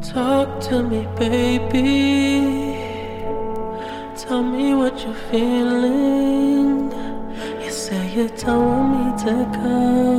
Talk to me, baby. Tell me what you're feeling. You say you don't want me to go.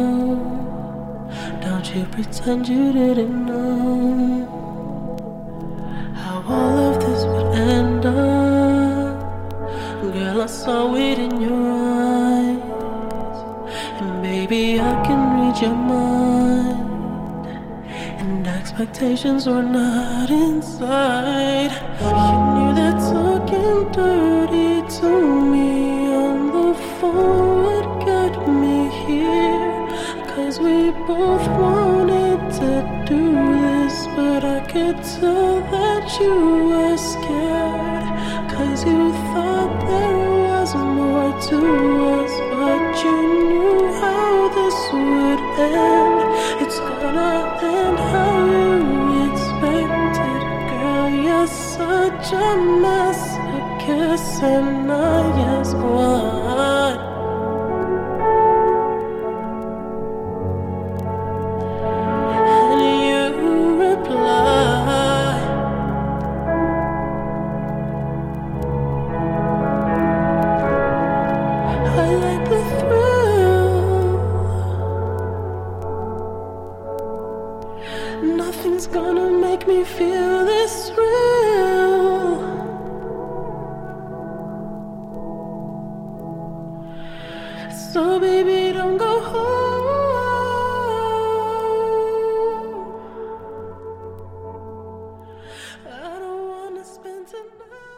Don't you pretend you didn't know how all of this would end up. Girl, I saw it in your eyes. And baby, I can read your mind. And expectations were not inside. You knew that talking dirty to me on the phone would get me here. 'Cause we both wanted to do this, but I could tell that you were scared. 'Cause you thought there was more to us, but you knew how this would end. It's gonna end how you expected. Girl, you're such a masochist, and I ask why. And you reply, I like the thrill. Nothing's gonna make me feel this real. So baby, don't go home. I don't wanna spend tonight.